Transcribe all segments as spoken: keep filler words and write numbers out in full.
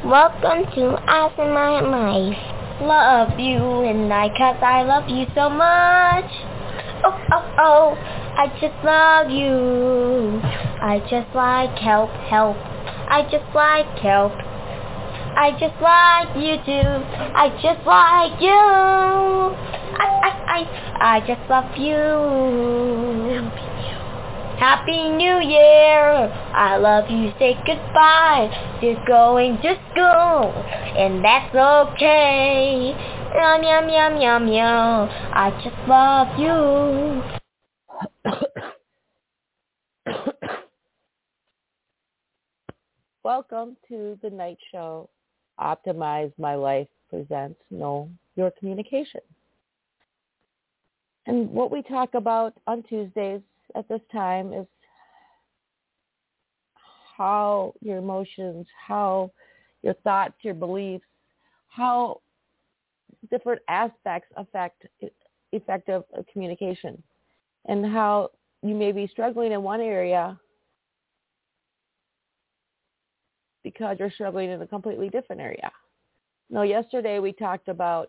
Welcome to Us in My Life. Love you and I, cause I love you so much. Oh, oh, oh, I just love you. I just like help, help. I just like help. I just like you too. I just like you. I, I, I, I just love you. Happy New Year! I love you, say goodbye. You're going to school, and that's okay. Yum, yum, yum, yum, yum. I just love you. Welcome to the night show. Optimize My Life presents Know Your Communication. And what we talk about on Tuesdays at this time is how your emotions, how your thoughts, your beliefs, how different aspects affect effective communication, and how you may be struggling in one area because you're struggling in a completely different area. Now, yesterday we talked about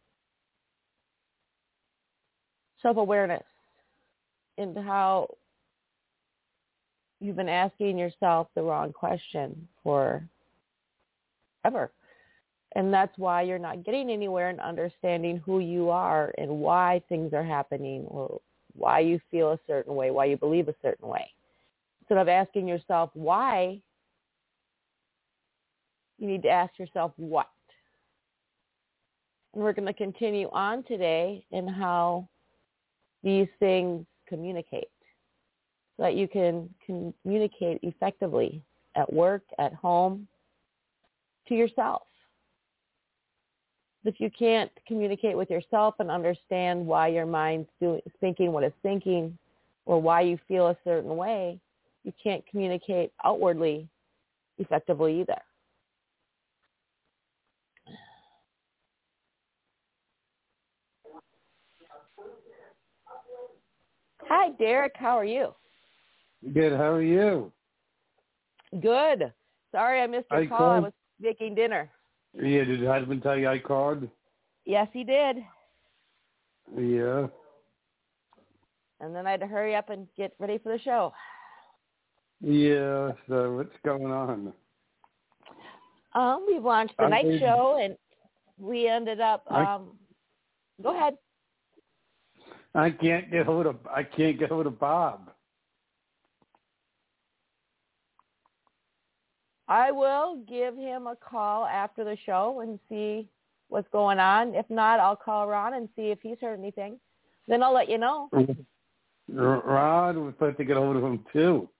self-awareness and how you've been asking yourself the wrong question for ever. And that's why you're not getting anywhere in understanding who you are and why things are happening, or why you feel a certain way, why you believe a certain way. Instead of asking yourself why, you need to ask yourself what. And we're going to continue on today in how these things communicate, so that you can communicate effectively at work, at home, to yourself. If you can't communicate with yourself and understand why your mind's doing, thinking what it's thinking, or why you feel a certain way, you can't communicate outwardly effectively either. Hi, Derek. How are you? Good. How are you? Good. Sorry I missed your I call. called. I was making dinner. Yeah, did your husband tell you I called? Yes, he did. Yeah. And then I had to hurry up and get ready for the show. Yeah, so what's going on? Um, we've launched the I night did- show, and we ended up. I- Um, go ahead. I can't get hold of I can't get hold of Bob. I will give him a call after the show and see what's going on. If not, I'll call Ron and see if he's heard anything. Then I'll let you know. Rod was supposed to get hold of him too.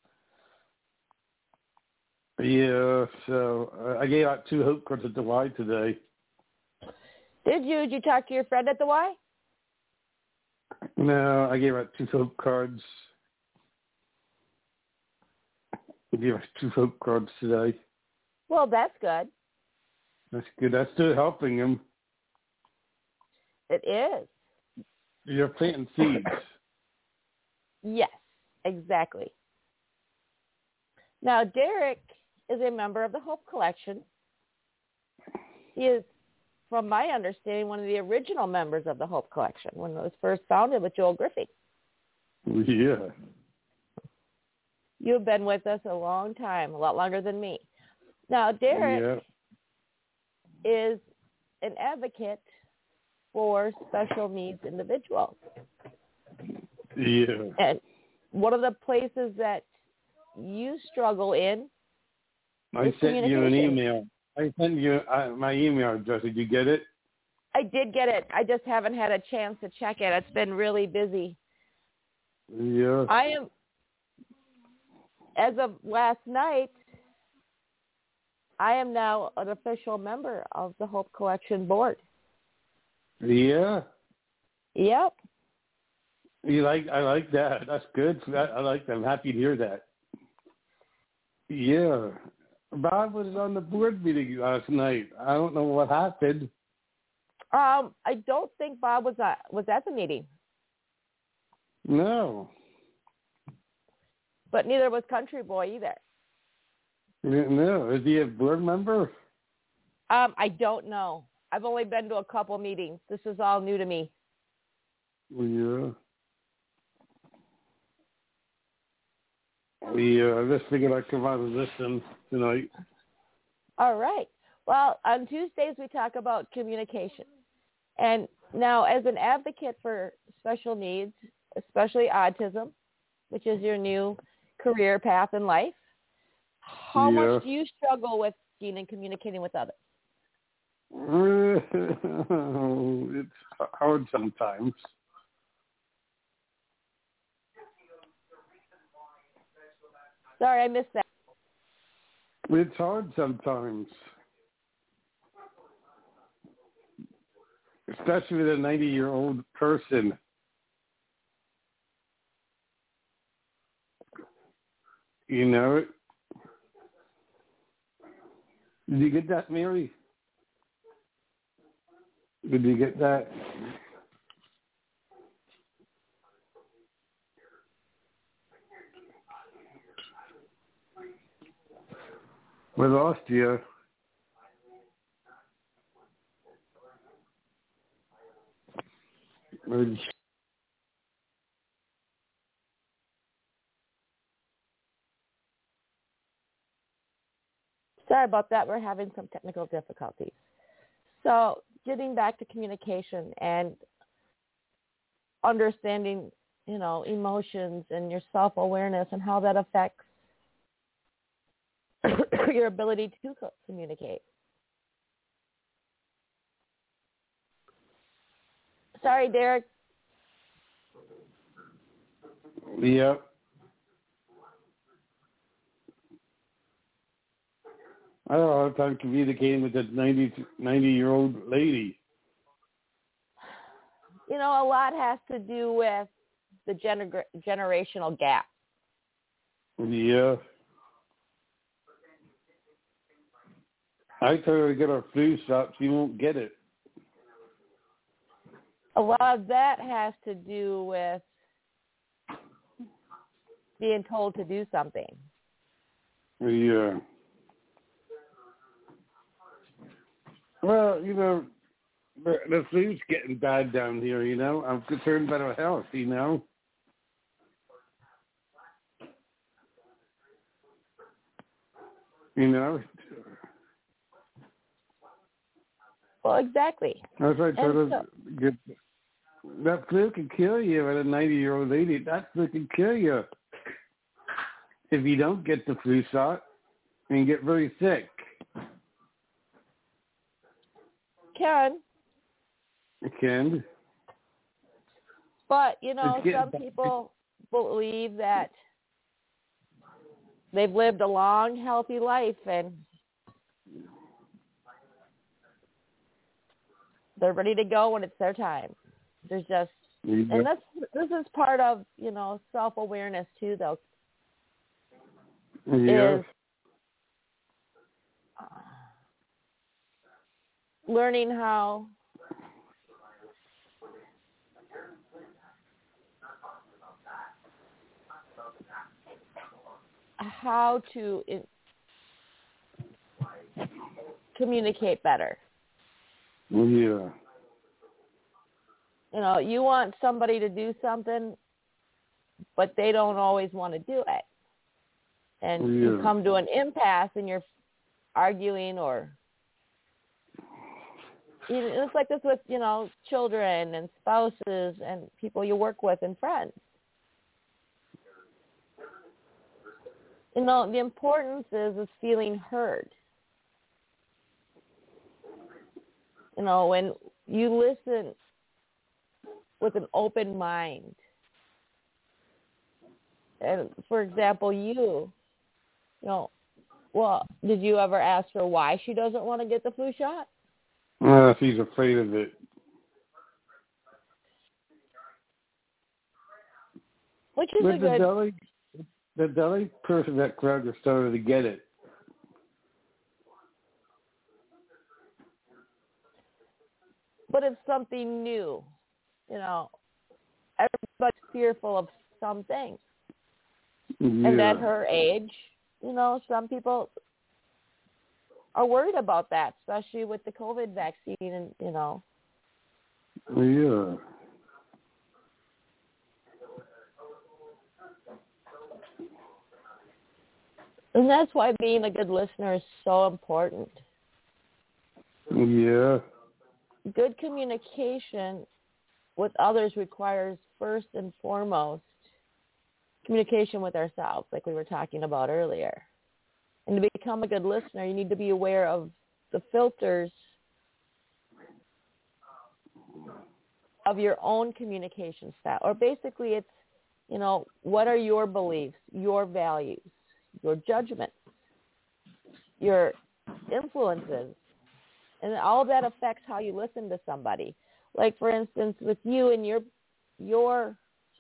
Yeah, so uh, I gave out two hope cards at the Y today. Did you? Did you talk to your friend at the Y? No, I gave out two hope cards. I gave out two hope cards today. Well, that's good. That's good. That's still helping him. It is. You're planting seeds. Yes, exactly. Now, Derek is a member of the Hope Collection. He is, from my understanding, one of the original members of the Hope Collection when it was first founded with Joel Griffey. Yeah. You've been with us a long time, a lot longer than me. Now, Derek Yeah. is an advocate for special needs individuals. Yeah. And one of the places that you struggle in I is sent you an communication. email. I sent you uh, my email address. Did you get it? I did get it. I just haven't had a chance to check it. It's been really busy. Yeah. I am, as of last night, I am now an official member of the Hope Collection board. Yeah. Yep. You like? I like that. That's good. I, I like that. I'm happy to hear that. Yeah. Bob was on the board meeting last night. I don't know what happened. Um, I don't think Bob was at, was at the meeting, No. but neither was Country Boy either. No. Is he a board member? Um, I don't know. I've only been to a couple meetings. This is all new to me. Yeah. Yeah, I just figured I'd come out and listen tonight. All right. Well, on Tuesdays we talk about communication. And now as an advocate for special needs, especially autism, which is your new career path in life, how Yeah. much do you struggle with being and communicating with others? It's hard sometimes. Sorry, I missed that. It's hard sometimes. Especially with a ninety-year-old person. You know it. Did you get that, Mary? Did you get that? We lost you. Sorry about that. We're having some technical difficulties. So getting back to communication and understanding, you know, emotions and your self-awareness and how that affects your ability to communicate. Sorry, Derek. Yep. I had a hard time communicating with that ninety, ninety-year-old lady. You know, a lot has to do with the gener- generational gap. Yeah. I told her to get her flu shot. She won't get it. A lot of that has to do with being told to do something. Yeah. Well, you know, the, the flu's getting bad down here, you know. I'm concerned about her health, you know. You know. Well, exactly. That's why I told her, so, get, that flu can kill you at a ninety-year-old lady. That flu can kill you if you don't get the flu shot and get very sick. Can. It can. But, you know, some bad. people believe that they've lived a long, healthy life and they're ready to go when it's their time. There's just, Yeah. and that's, this is part of, you know, self-awareness too, though, Yeah. is uh, learning how how to in, communicate better. Yeah. You know, you want somebody to do something, but they don't always want to do it. And Yeah. you come to an impasse and you're arguing or it's like this with, you know, children and spouses and people you work with and friends. You know, the importance is, is feeling heard. You know, when you listen with an open mind. And, for example, you, you know, well, did you ever ask her why she doesn't want to get the flu shot? Uh, she's afraid of it. Which is But a the good... deli, the deli person at Kroger started to get it. But it's something new. You know, everybody's fearful of some things. Yeah. And at her age, you know, some people are worried about that, especially with the COVID vaccine and, you know. Yeah. And that's why being a good listener is so important. Yeah. Good communication with others requires first and foremost communication with ourselves, like we were talking about earlier. And to become a good listener, you need to be aware of the filters of your own communication style. Or basically it's, you know, what are your beliefs, your values, your judgments, your influences, and all of that affects how you listen to somebody. Like, for instance, with you and your your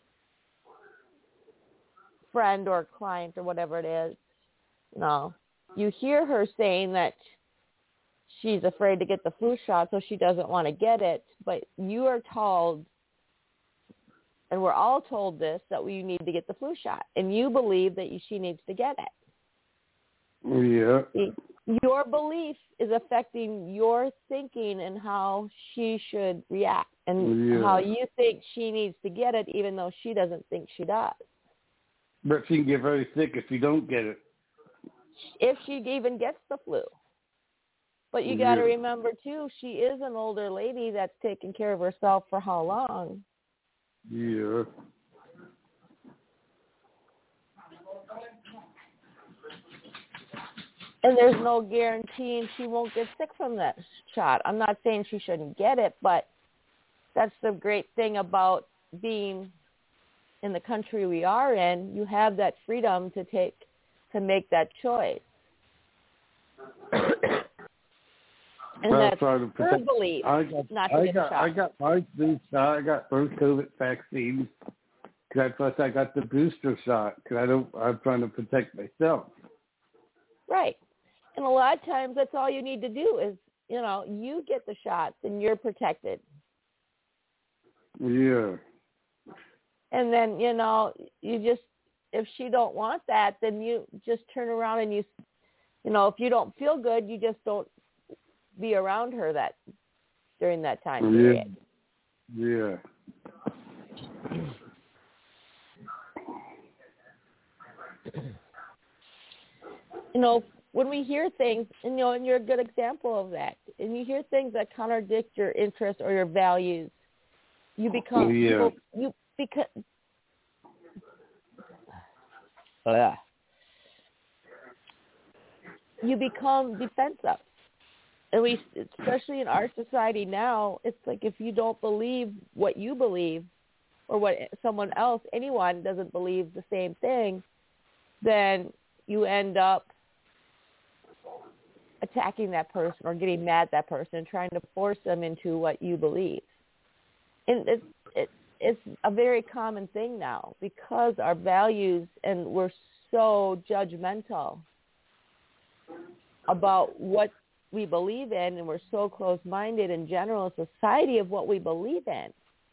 friend or client or whatever it is, you know, you hear her saying that she's afraid to get the flu shot, so she doesn't want to get it, but you are told, and we're all told this, that we need to get the flu shot, and you believe that she needs to get it. Yeah. Your belief is affecting your thinking and how she should react, and yeah. how you think she needs to get it, even though she doesn't think she does. But she can get very sick if she don't get it. If she even gets the flu. But you got to yeah. remember, too, she is an older lady that's taken care of herself for how long? Yeah. And there's no guaranteeing she won't get sick from that shot. I'm not saying she shouldn't get it, but that's the great thing about being in the country we are in. You have that freedom to take, to make that choice. And well, that's her belief, I got, not to I get got, shot. I got my boost shot. I got both COVID vaccines. Cause plus I got the booster shot because I don't. I'm trying to protect myself. Right. And a lot of times that's all you need to do is, you know, you get the shots and you're protected. Yeah. And then, you know, you just, if she don't want that, then you just turn around and you, you know, if you don't feel good, you just don't be around her that, during that time period. Yeah. You know, when we hear things, and, you know, and you're a good example of that, and you hear things that contradict your interests or your values, you become, yeah. people, you become, uh, you become defensive. At least, especially in our society now, it's like if you don't believe what you believe, or what someone else, anyone doesn't believe the same thing, then you end up attacking that person or getting mad at that person and trying to force them into what you believe. And it's, it, it's a very common thing now because our values, and we're so judgmental about what we believe in, and we're so close-minded in general society of what we believe in,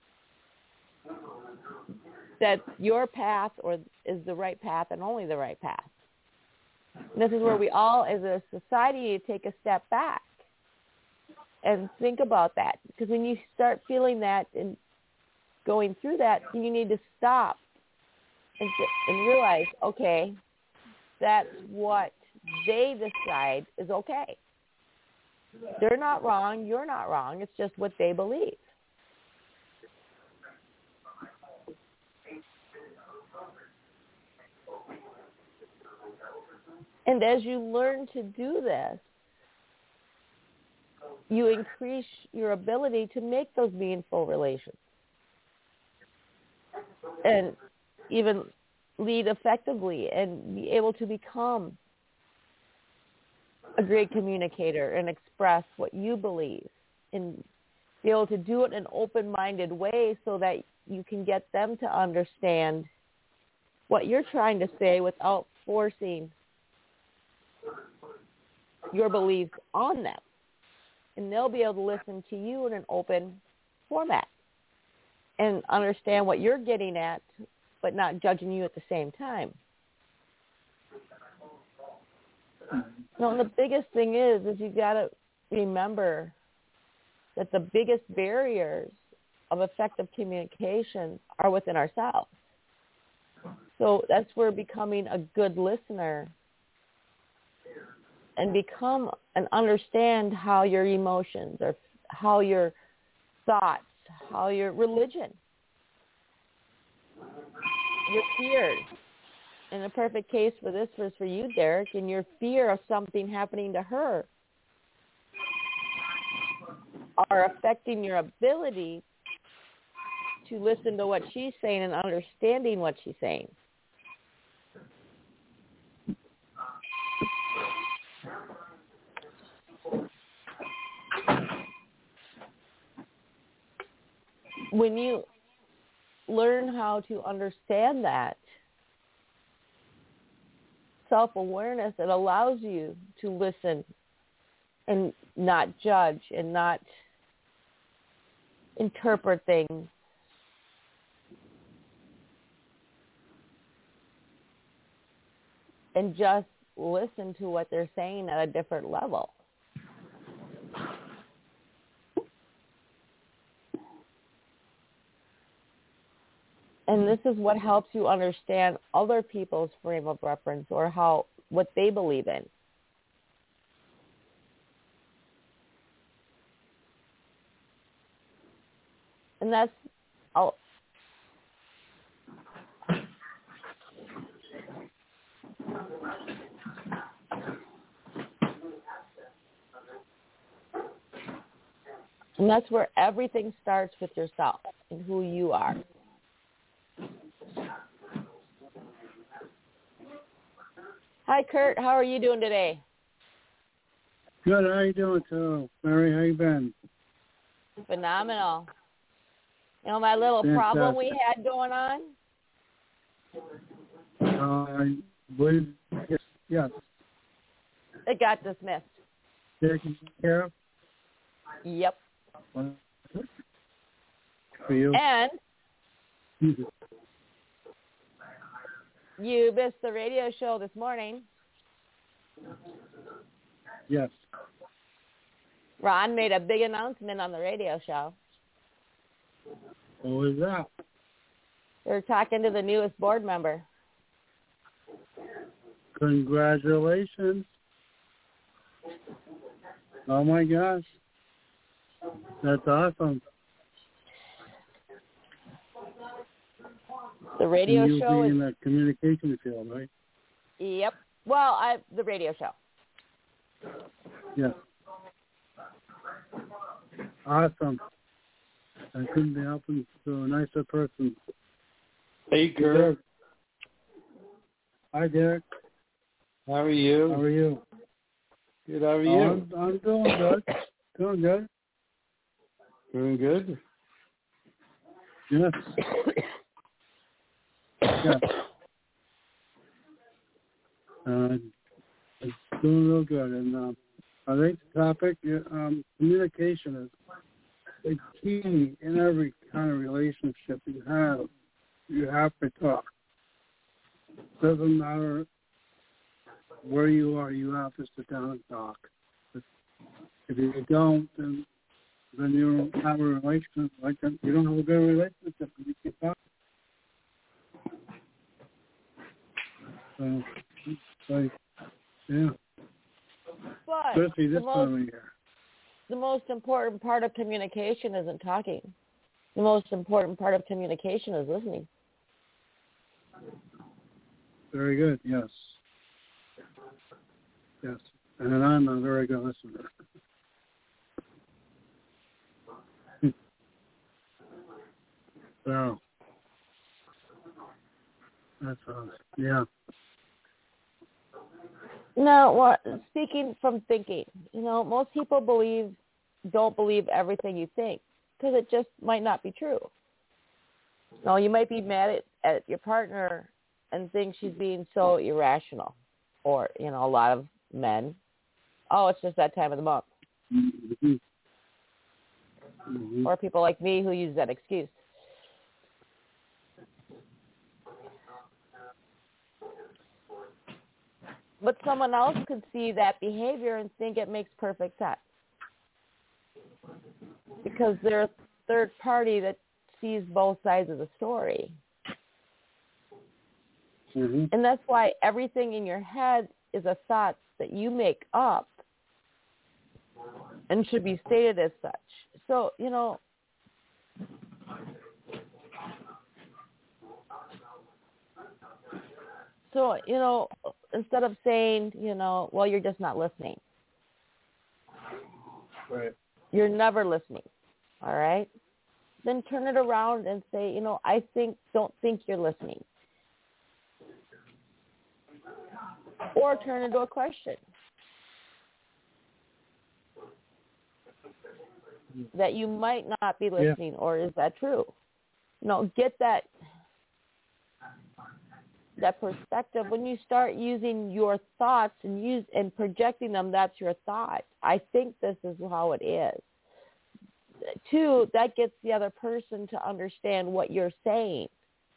that your path or is the right path and only the right path. And this is where we all, as a society, need to take a step back and think about that. Because when you start feeling that and going through that, you need to stop and, and realize, okay, that's what they decide is okay. They're not wrong. You're not wrong. It's just what they believe. And as you learn to do this, you increase your ability to make those meaningful relations and even lead effectively and be able to become a great communicator and express what you believe and be able to do it in an open-minded way so that you can get them to understand what you're trying to say without forcing your beliefs on them. And they'll be able to listen to you in an open format and understand what you're getting at, but not judging you at the same time. No, and the biggest thing is, is you got to remember that the biggest barriers of effective communication are within ourselves. So that's where becoming a good listener and become and understand how your emotions or how your thoughts, how your religion, your fears. And a perfect case for this was for you, Derek, and your fear of something happening to her are affecting your ability to listen to what she's saying and understanding what she's saying. When you learn how to understand that self-awareness, it allows you to listen and not judge and not interpret things. And just listen to what they're saying at a different level. And this is what helps you understand other people's frame of reference or how what they believe in. And that's all. And that's where everything starts with yourself and who you are. Hi, Kurt. How are you doing today? Good. How you doing, too? Mary, how you been? Phenomenal. You know, my little Fantastic. problem we had going on? Uh, I believe, yes, yes. It got dismissed. Taken care of? Yep. For you? And you missed the radio show this morning. Yes. Ron made a big announcement on the radio show. What was that? They're talking to the newest board member. Congratulations. Oh, my gosh. That's awesome. The radio and you'll show be is in the communication field, right? Yep. Well, I the radio show. Yes. Awesome. I couldn't be helping to a nicer person. Hey, Kurt. Hi, Derek. How are you? How are you? Good. How are Oh, you? I'm, I'm doing good. Doing good. Doing good? Yes. Yeah. Uh, it's doing real good. And um, I think the topic, um, communication is the key in every kind of relationship you have. You have to talk. Doesn't matter where you are, you have to sit down and talk. If you don't, then then you don't have a relationship like that. You don't have a good relationship when you keep talking. So, like, yeah. But Especially this the most, time of year. the most important part of communication isn't talking. The most important part of communication is listening. Very good, yes. Yes. And I'm a very good listener. So, that's awesome. Yeah. No, what speaking from thinking, you know, most people believe don't believe everything you think because it just might not be true. No, you might be mad at, at your partner and think she's being so irrational, or you know, a lot of men. Oh, it's just that time of the month. Mm-hmm. Mm-hmm. Or people like me who use that excuse. But someone else could see that behavior and think it makes perfect sense because they're a third party that sees both sides of the story. Mm-hmm. And that's why everything in your head is a thought that you make up and should be stated as such. So, you know, so, you know, instead of saying, you know, well, you're just not listening. Right. You're never listening. All right? Then turn it around and say, you know, I think, don't think you're listening. Or turn it into a question. That you might not be listening, yeah. Or is that true? You know, get that that perspective. When you start using your thoughts and use and projecting them, that's your thought. I think this is how it is. Two, that gets the other person to understand what you're saying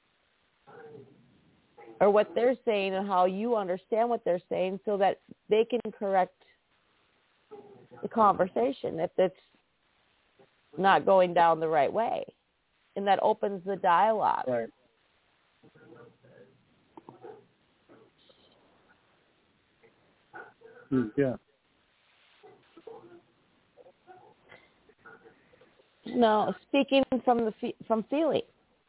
or what they're saying and how you understand what they're saying so that they can correct the conversation if it's not going down the right way. And that opens the dialogue. Right. Yeah. Now, speaking from the from feeling,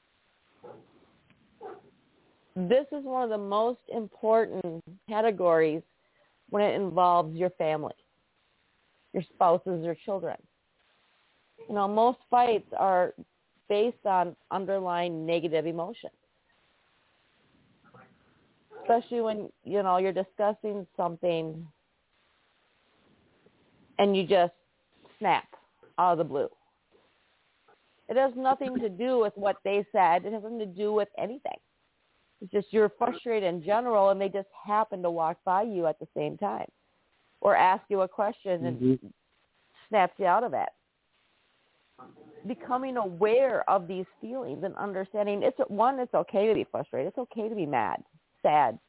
this is one of the most important categories when it involves your family, your spouses, your children. You know, most fights are based on underlying negative emotions, especially when, you know, you're discussing something and you just snap out of the blue. It has nothing to do with what they said. It has nothing to do with anything. It's just you're frustrated in general, and they just happen to walk by you at the same time or ask you a question and mm-hmm. snaps you out of it. Becoming aware of these feelings and understanding, it's one, it's okay to be frustrated. It's okay to be mad, sad.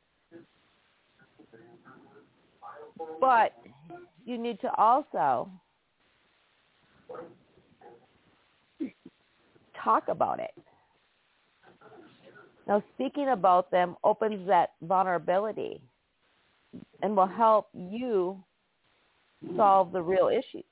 But you need to also talk about it. Now, speaking about them opens that vulnerability and will help you solve the real issues.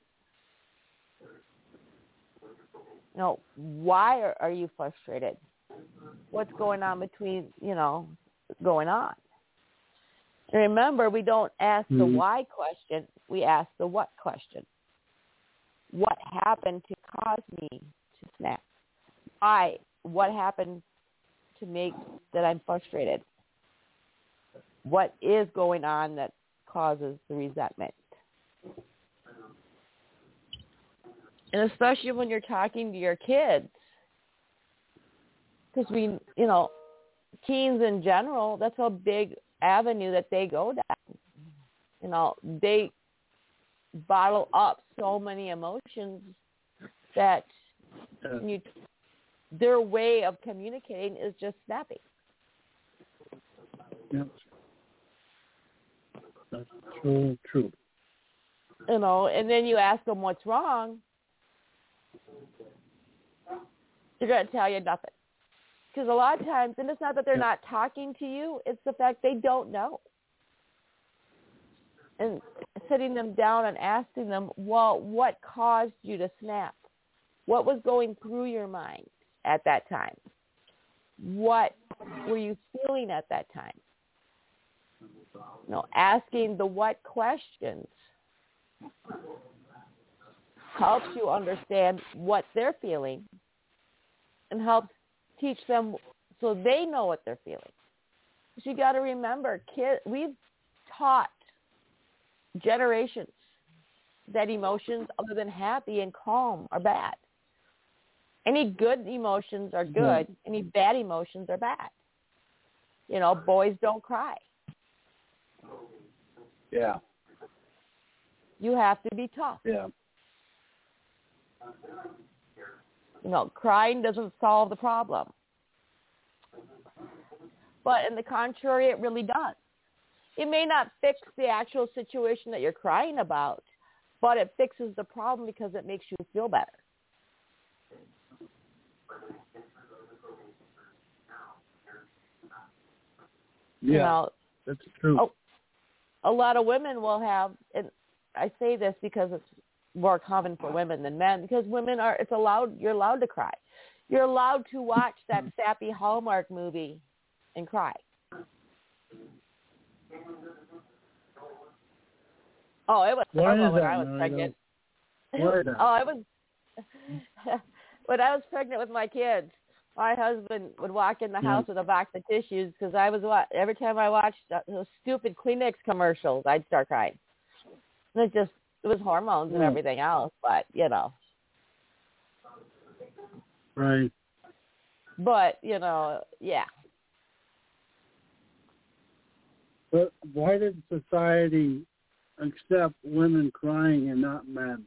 You know, why are, are you frustrated? What's going on between, you know, going on? And remember, we don't ask the mm-hmm. why question. We ask the what question. What happened to cause me to snap? Why? What happened to make that I'm frustrated? What is going on that causes the resentment? And especially when you're talking to your kids, because we, you know, teens in general, that's a big avenue that they go down. You know, they bottle up so many emotions that you, their way of communicating is just snapping. Yep. That's so true. You know, and then you ask them what's wrong, they're going to tell you nothing. Because a lot of times, and it's not that they're yep. not talking to you, it's the fact they don't know. And sitting them down and asking them, well, what caused you to snap? What was going through your mind at that time? What were you feeling at that time? You know, asking the what questions helps you understand what they're feeling and helps teach them so they know what they're feeling. But you got to remember, kids, we've taught generations that emotions other than happy and calm are bad. Any good emotions are good. Mm-hmm. Any bad emotions are bad. You know, boys don't cry. Yeah. You have to be tough. Yeah. You know, crying doesn't solve the problem. But in the contrary, it really does. it may not fix the actual situation that you're crying about, but it fixes the problem because it makes you feel better. Yeah, you know, that's true. A, a lot of women will have, and I say this because it's more common for women than men, because women are, it's allowed, you're allowed to cry. You're allowed to watch that sappy Hallmark movie and cry. Oh, it was Why horrible is when that, I was Mary? pregnant. Why is that? Oh, I was when I was pregnant with my kids. My husband would walk in the Yeah. house with a box of tissues because I was wa- every time I watched those stupid Kleenex commercials, I'd start crying. And it just it was hormones and Mm. everything else, but you know. Right. But you know, yeah. But why did society accept women crying and not men?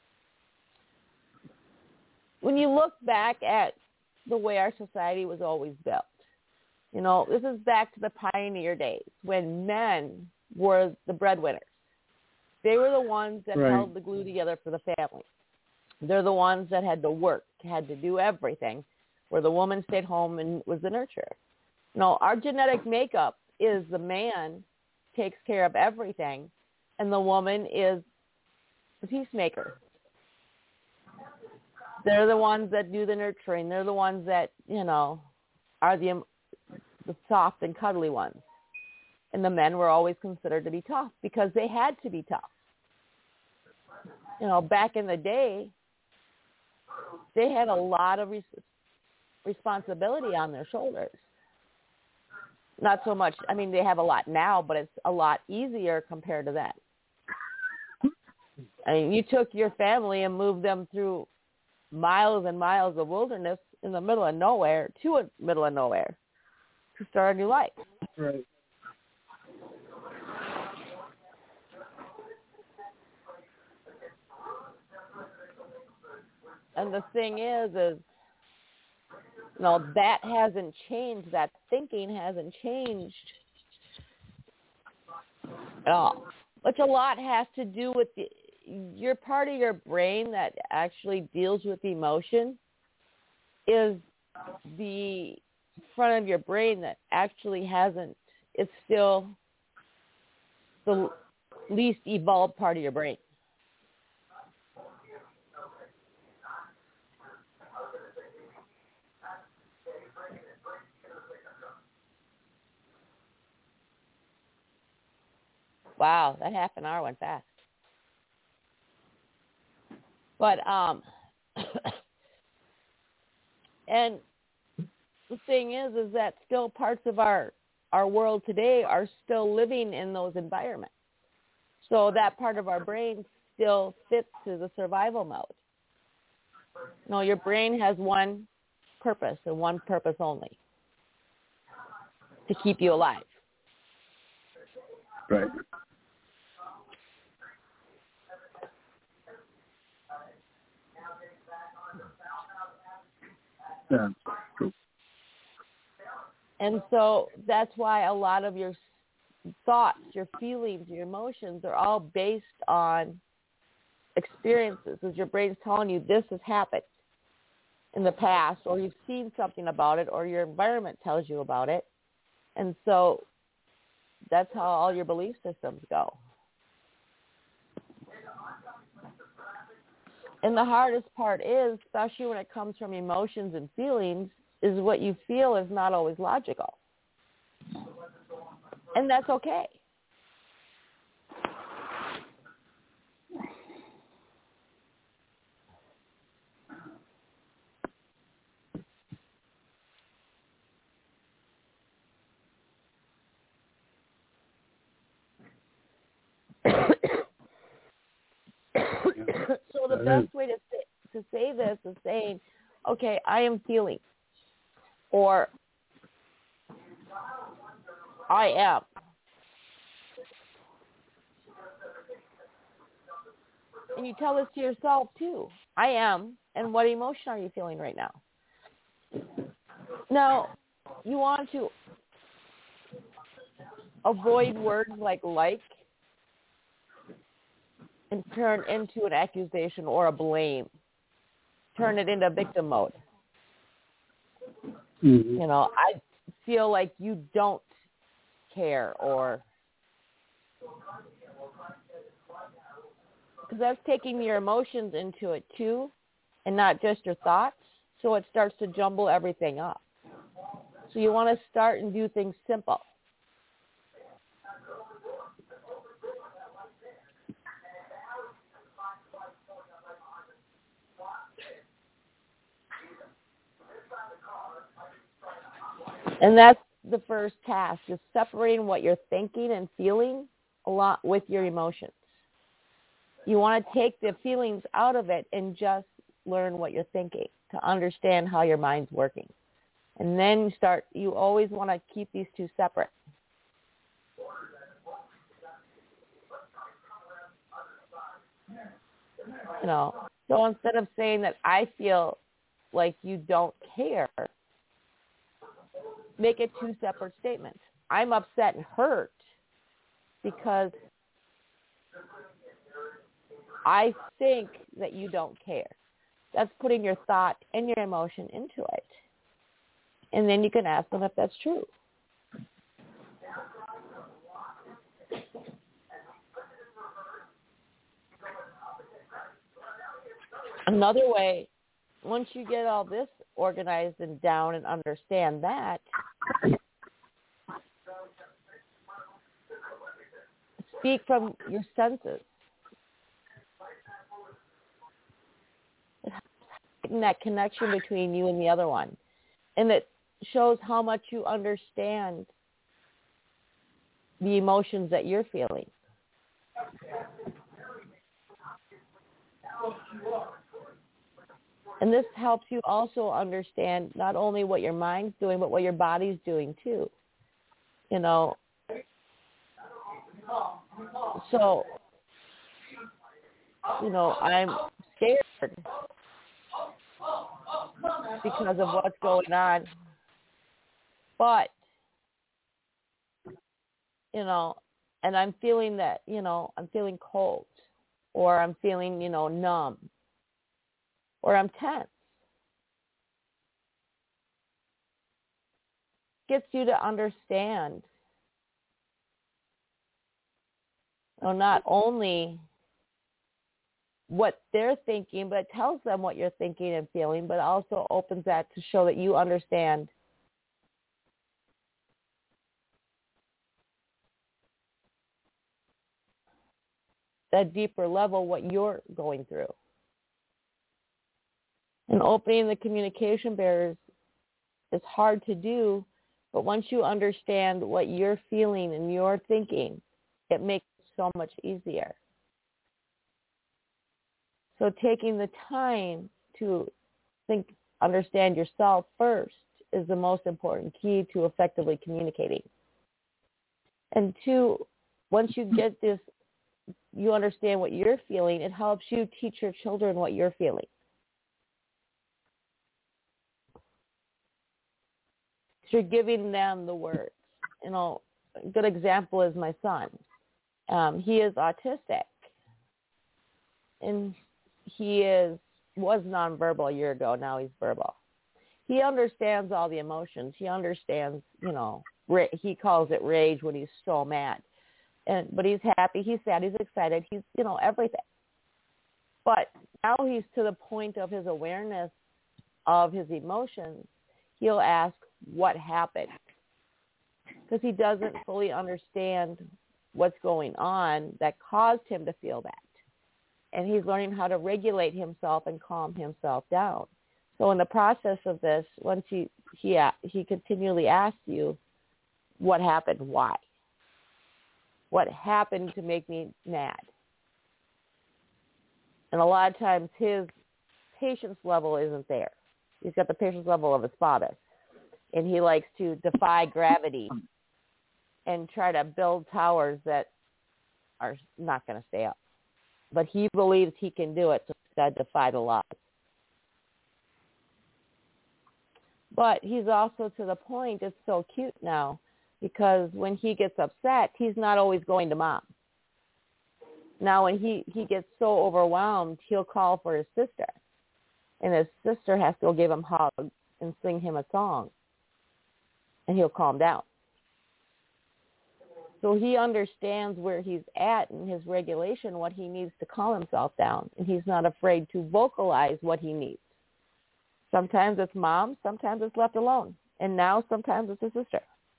When you look back at the way our society was always built, you know, this is back to the pioneer days when men were the breadwinners. They were the ones that Right. held the glue together for the family. They're the ones that had to work, had to do everything, where the woman stayed home and was the nurturer. You know, our genetic makeup is the man takes care of everything, and the woman is the peacemaker. They're the ones that do the nurturing. They're the ones that, you know, are the the soft and cuddly ones. And the men were always considered to be tough because they had to be tough. You know, back in the day, they had a lot of res- responsibility on their shoulders. Not so much, I mean, they have a lot now, but it's a lot easier compared to that. I mean, you took your family and moved them through miles and miles of wilderness in the middle of nowhere to a middle of nowhere to start a new life. Right. And the thing is, is, you know, that hasn't changed. That thinking hasn't changed at all. Which a lot has to do with the, your part of your brain that actually deals with emotion is the front of your brain that actually hasn't, it's still the least evolved part of your brain. Wow, that half an hour went fast. But, um, and the thing is, is that still parts of our, our world today are still living in those environments. So that part of our brain still fits to the survival mode. No, your brain has one purpose and one purpose only, to keep you alive. Right. Yeah. True. And so that's why a lot of your thoughts, your feelings, your emotions are all based on experiences, as your brain's telling you this has happened in the past, or you've seen something about it, or your environment tells you about it. And so that's how all your belief systems go. And the hardest part is, especially when it comes from emotions and feelings, is what you feel is not always logical. And that's okay. So the best way to say, to say this is saying, okay, I am feeling, or I am. And you tell this to yourself too. I am, and what emotion are you feeling right now? Now, you want to avoid words like like and turn into an accusation or a blame. Turn it into victim mode. Mm-hmm. You know, I feel like you don't care, or because that's taking your emotions into it too and not just your thoughts, so it starts to jumble everything up. So you want to start and do things simple. And that's the first task, is separating what you're thinking and feeling a lot with your emotions. You want to take the feelings out of it and just learn what you're thinking to understand how your mind's working. And then you start, you always want to keep these two separate. You know, so instead of saying that I feel like you don't care, make it two separate statements. I'm upset and hurt because I think that you don't care. That's putting your thought and your emotion into it. And then you can ask them if that's true. Another way, once you get all this organized and down and understand that, speak from your senses. And that connection between you and the other one. And it shows how much you understand the emotions that you're feeling. And this helps you also understand not only what your mind's doing, but what your body's doing too. You know, so, you know, I'm scared because of what's going on. But, you know, and I'm feeling that, you know, I'm feeling cold, or I'm feeling, you know, numb, or I'm tense. Gets you to understand, you know, not only what they're thinking, but it tells them what you're thinking and feeling, but also opens that to show that you understand that deeper level what you're going through. And opening the communication barriers is hard to do, but once you understand what you're feeling and you're thinking, it makes it so much easier. So taking the time to think, understand yourself first is the most important key to effectively communicating. And two, once you get this, you understand what you're feeling, it helps you teach your children what you're feeling. You're giving them the words. You know, a good example is my son. Um, he is autistic, and he is was nonverbal a year ago. Now he's verbal. He understands all the emotions. He understands, you know, ra- he calls it rage when he's so mad. And but he's happy, he's sad, he's excited, he's, you know, everything. But now he's to the point of his awareness of his emotions. He'll ask, what happened? Because he doesn't fully understand what's going on that caused him to feel that. And he's learning how to regulate himself and calm himself down. So in the process of this, once he he, he continually asks you, what happened, why? What happened to make me mad? And a lot of times his patience level isn't there. He's got the patience level of his father. And he likes to defy gravity and try to build towers that are not going to stay up. But he believes he can do it, so he's got to defy the laws. But he's also to the point, it's so cute now, because when he gets upset, he's not always going to mom. Now, when he, he gets so overwhelmed, he'll call for his sister. And his sister has to go give him hugs and sing him a song. And he'll calm down. So he understands where he's at in his regulation, what he needs to calm himself down. And he's not afraid to vocalize what he needs. Sometimes it's mom, sometimes it's left alone. And now sometimes it's his sister.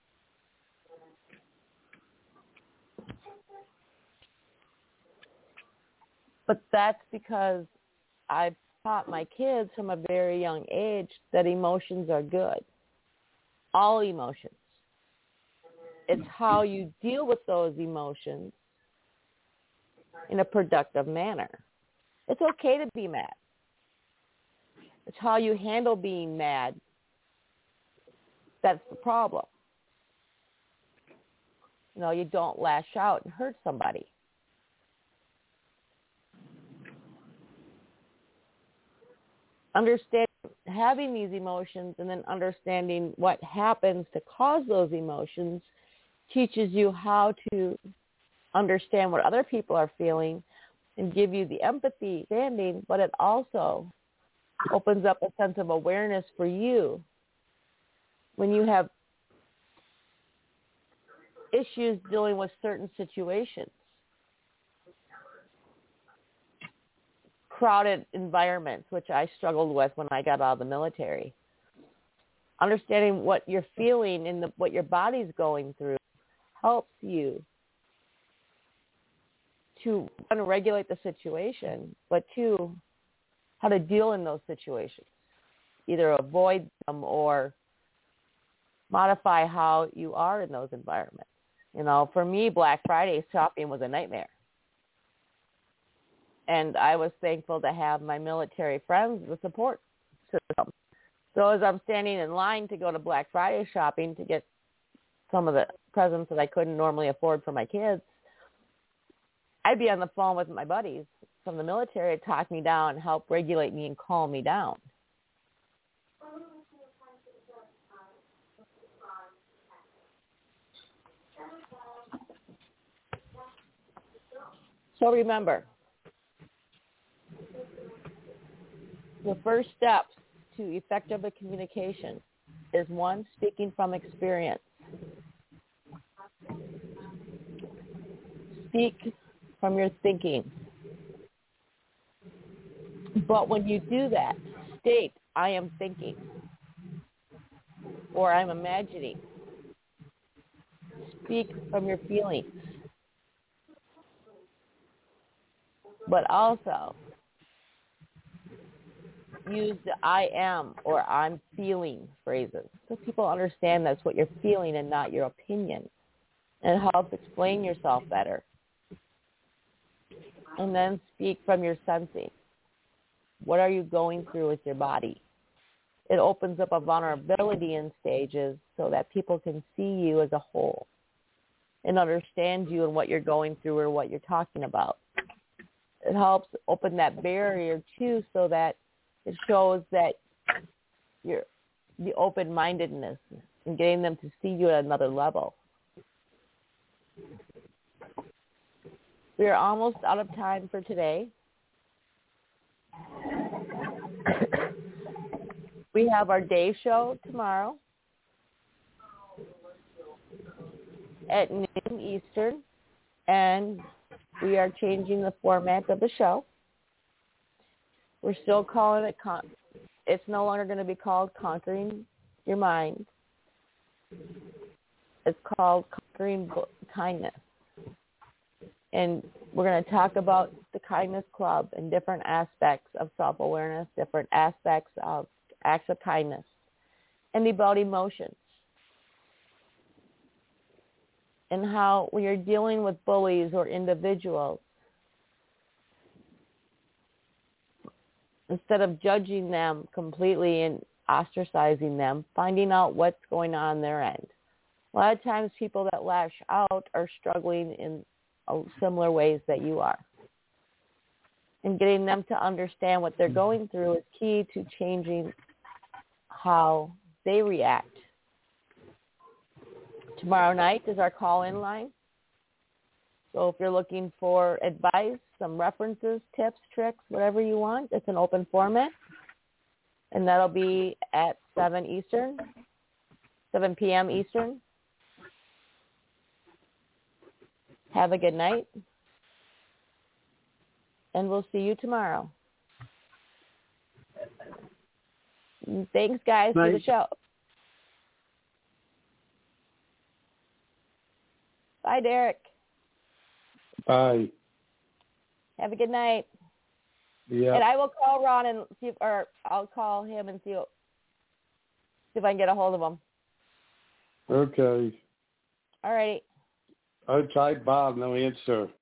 But that's because I've taught my kids from a very young age that emotions are good. All emotions. It's how you deal with those emotions in a productive manner. It's okay to be mad. It's how you handle being mad. That's the problem. You know, you don't lash out and hurt somebody. Understanding having these emotions and then understanding what happens to cause those emotions teaches you how to understand what other people are feeling and give you the empathy, understanding, but it also opens up a sense of awareness for you when you have issues dealing with certain situations. Crowded environments, which I struggled with when I got out of the military. Understanding what you're feeling and the, what your body's going through helps you to, one, regulate the situation, but two, how to deal in those situations. Either avoid them or modify how you are in those environments. You know, for me, Black Friday shopping was a nightmare. And I was thankful to have my military friends, the support system. So as I'm standing in line to go to Black Friday shopping to get some of the presents that I couldn't normally afford for my kids, I'd be on the phone with my buddies from the military to talk me down, help regulate me and calm me down. So remember, the first steps to effective communication is, one, speaking from experience. Speak from your thinking. But when you do that, state, I am thinking, or I'm imagining. Speak from your feelings. But also, use the I am or I'm feeling phrases so people understand that's what you're feeling and not your opinion. And it helps explain yourself better. And then speak from your sensing. What are you going through with your body? It opens up a vulnerability in stages so that people can see you as a whole and understand you and what you're going through or what you're talking about. It helps open that barrier too so that it shows that you're the open-mindedness and getting them to see you at another level. We are almost out of time for today. We have our day show tomorrow at noon Eastern, and we are changing the format of the show. We're still calling it, con- it's no longer going to be called Conquering Your Mind. It's called Conquering Kindness. And we're going to talk about the Kindness Club and different aspects of self-awareness, different aspects of acts of kindness, and about emotions. And how when you're dealing with bullies or individuals, instead of judging them completely and ostracizing them, finding out what's going on their end. A lot of times people that lash out are struggling in similar ways that you are. And getting them to understand what they're going through is key to changing how they react. Tomorrow night is our call-in line. So if you're looking for advice, some references, tips, tricks, whatever you want, it's an open format. And that'll be at seven Eastern, seven p.m. Eastern. Have a good night. And we'll see you tomorrow. Thanks, guys, Night. for the show. Bye, Derek. Bye. Have a good night. Yeah. And I will call Ron and see if, or I'll call him and see, see if I can get a hold of him. Okay. All righty. I tried Bob, no answer.